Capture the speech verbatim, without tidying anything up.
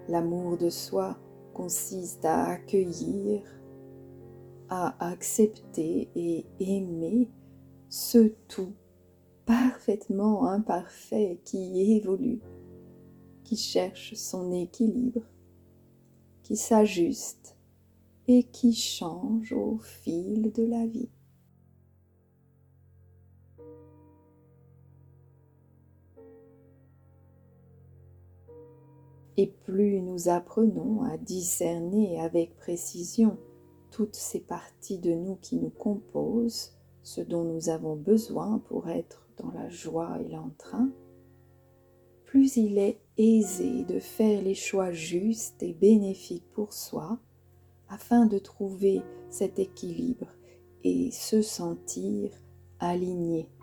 L'amour de soi consiste à accueillir, à accepter et aimer ce tout parfaitement imparfait qui évolue, qui cherche son équilibre, qui s'ajuste et qui change au fil de la vie. Et plus nous apprenons à discerner avec précision toutes ces parties de nous qui nous composent, ce dont nous avons besoin pour être dans la joie et l'entrain, plus il est aisé de faire les choix justes et bénéfiques pour soi, afin de trouver cet équilibre et se sentir aligné